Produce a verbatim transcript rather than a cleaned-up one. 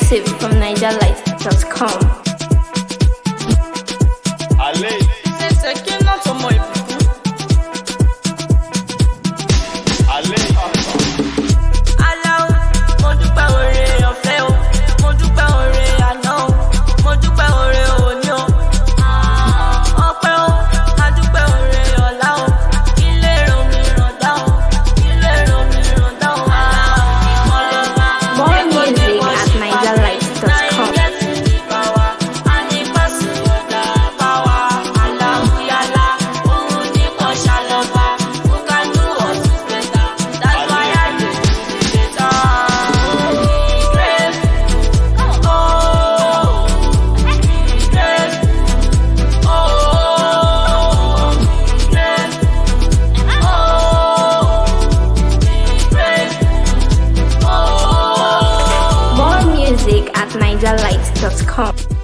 Exclusive from niger light dot com. Allez. C'est ce qui n'entend moi. Allez. Alao, mo dúpẹ́ oore ọ̀fẹ́ o, mo dúpẹ́ oore àná o, mo dúpẹ́ oore òní o. Ọpẹ́ o, a dúpẹ́ oore ọ̀la o, ilé ràn mí ràn dá o, ilé ràn mí ràn dá o. More music at niger light dot com. More music at niger light dot com.